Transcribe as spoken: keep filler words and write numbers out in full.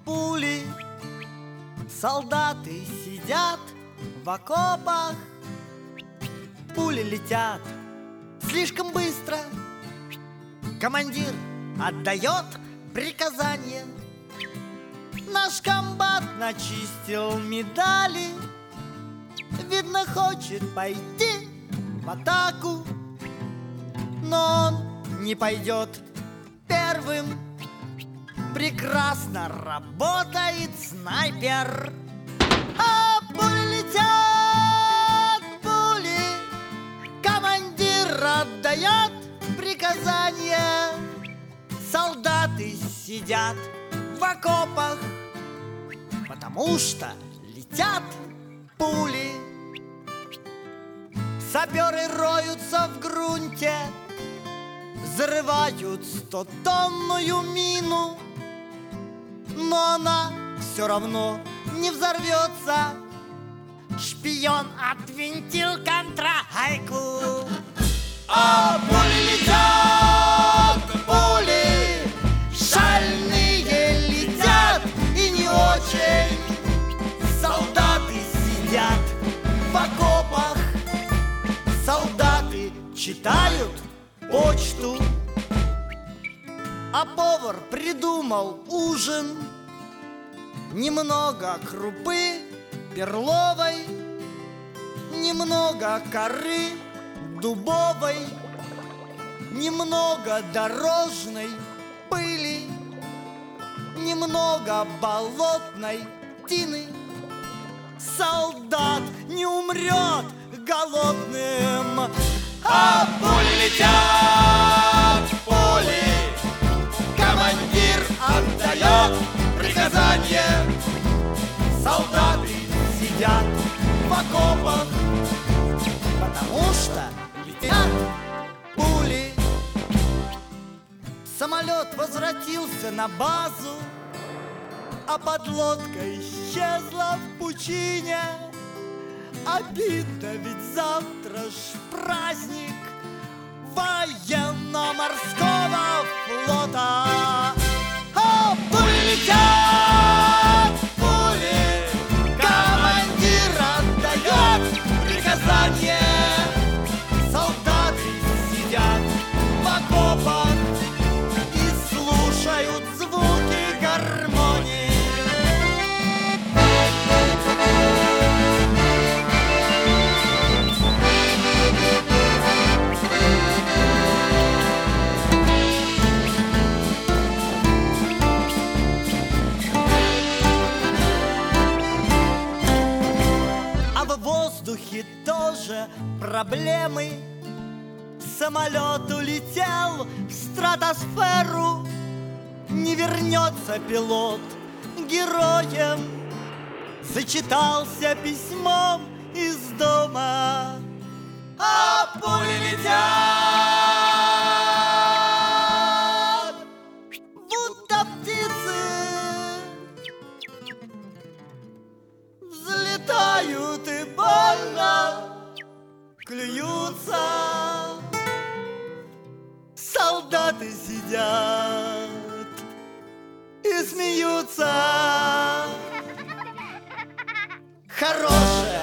пули. Солдаты сидят в окопах. Пули летят слишком быстро. Командир отдает приказание. Наш комбат начистил медали. Видно, хочет пойти в атаку, но он не пойдет первым. Прекрасно работает снайпер. А пули летят, пули. Командир отдает приказание. Солдаты сидят в окопах, потому что летят пули. Саперы роются в грунте, взрывают стотонную мину, но она все равно не взорвется. Шпион отвинтил контрагайку. А пули летят, пули. Шальные летят и не очень. Солдаты сидят в окопах. Солдаты читают почту. А повар придумал ужин. Немного крупы перловой, немного коры дубовой, немного дорожной пыли, немного болотной тины. Солдат не умрет голодным. А пули летят, пули. Командир отдает приказание. Солдаты сидят в окопах, потому что летят пули. Самолет возвратился на базу, а подлодка исчезла в пучине. Обидно, ведь завтра ж праздник военно-морского флота. А пули летят, пули. Командир отдает приказание. Солдаты сидят в окопах и слушают звуки гармонии. В воздухе тоже проблемы. Самолет улетел в стратосферу. Не вернется пилот героем. Зачитался письмом из дома. А пули летят, будто птицы. Взлетают и больно клюются. Солдаты сидят и смеются. Хорошая